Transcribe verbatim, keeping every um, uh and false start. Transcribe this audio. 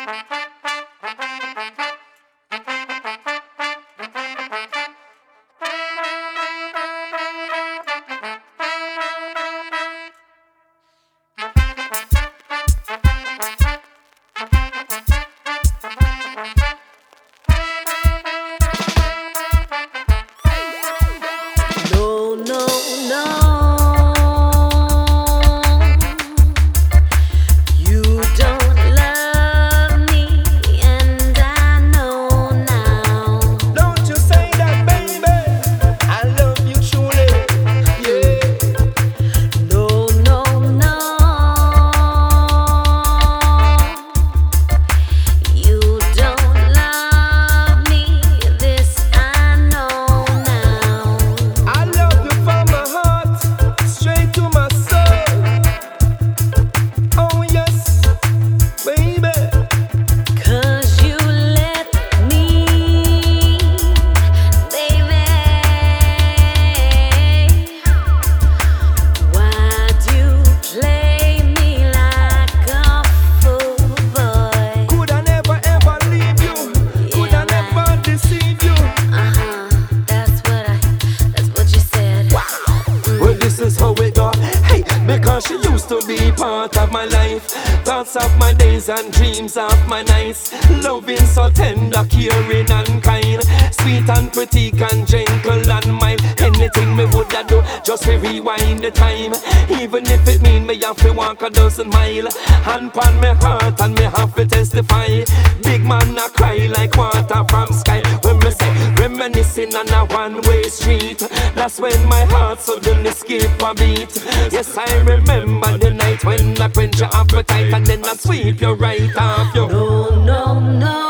She used to be part of my life, thoughts of my days and dreams of my nights. Loving so tender, caring and kind, sweet and pretty and gentle and mild. Anything me woulda do just to rewind the time, even if it mean me have to walk a dozen mile. Hand pon me heart and me have to testify. Big man a cry like water from sky. When me say reminiscing on a one-way street, that's when my heart suddenly skip a beat. Yes, I remember the night when I quench your appetite and then I sweep you right off your. No, no, no.